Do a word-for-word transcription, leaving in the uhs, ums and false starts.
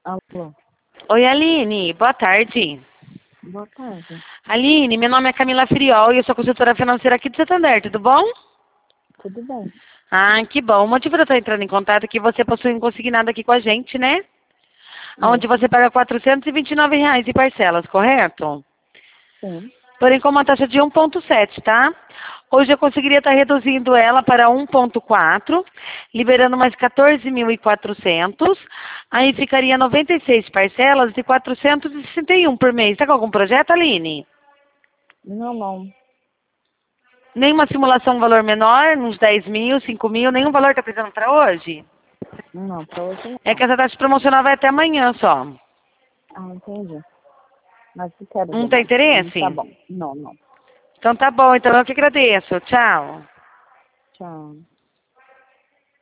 Alô. Oi, Aline. Boa tarde. Boa tarde. Aline, meu nome é Camila Friol e eu sou consultora financeira aqui de Santander, tudo bom? Tudo bem? Ah, que bom. O motivo de eu estar entrando em contato é que você possui um consignado aqui com a gente, né? Onde Isso. você paga quatrocentos e vinte e nove reais em parcelas, correto? Sim. Porém, com uma taxa de um vírgula sete, tá? Hoje eu conseguiria estar reduzindo ela para um vírgula quatro, liberando mais quatorze mil e quatrocentos. Aí ficaria noventa e seis parcelas de quatrocentos e sessenta e um por mês. Tá com algum projeto, Aline? Não, não. Nenhuma simulação, um valor menor, uns dez mil, cinco mil, nenhum valor está precisando para hoje? Não, pra hoje É que não. essa taxa promocional vai até amanhã só. Ah, entendi. Mas se quero Não tem demais. Hum, Tá interesse? bom. Não, não. Então tá bom, então eu que agradeço. Tchau. Tchau.